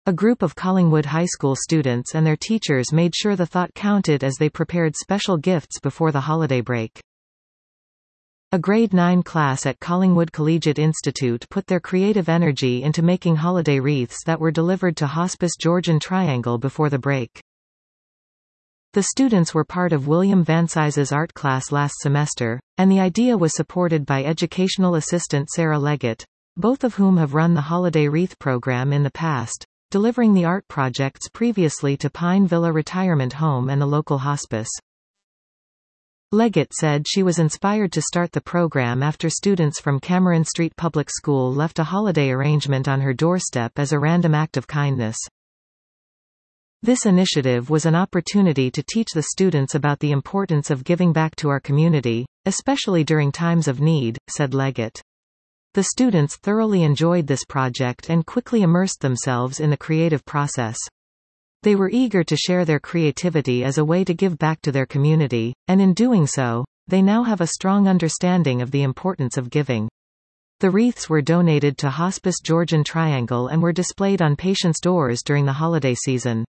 A group of Collingwood High School students and their teachers made sure the thought counted as they prepared special gifts before the holiday break. A grade 9 class at Collingwood Collegiate Institute put their creative energy into making holiday wreaths that were delivered to Hospice Georgian Triangle before the break. The students were part of William Vansize's art class last semester, and the idea was supported by educational assistant Sarah Leggett, both of whom have run the Holiday Wreath program in the past, delivering the art projects previously to Pine Villa Retirement Home and the local hospice. Leggett said she was inspired to start the program after students from Cameron Street Public School left a holiday arrangement on her doorstep as a random act of kindness. This initiative was an opportunity to teach the students about the importance of giving back to our community, especially during times of need, said Leggett. The students thoroughly enjoyed this project and quickly immersed themselves in the creative process. They were eager to share their creativity as a way to give back to their community, and in doing so, they now have a strong understanding of the importance of giving. The wreaths were donated to Hospice Georgian Triangle and were displayed on patients' doors during the holiday season.